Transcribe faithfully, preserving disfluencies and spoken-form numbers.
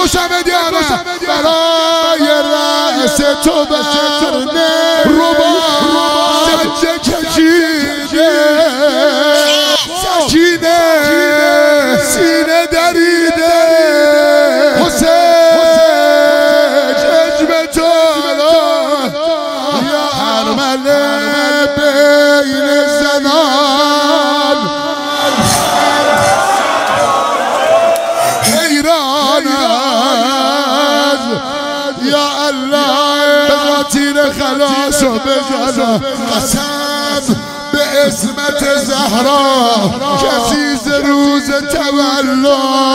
گوشم دیانم برای رأس تو برنه ربا سجه کشیده سکینه سینه دریده حسین چشم تو یا ارمله بین زنان حیران از یا الله بزا تیر خلاص و بزنم قسم به اسمت زهرا کسی ز روز تولد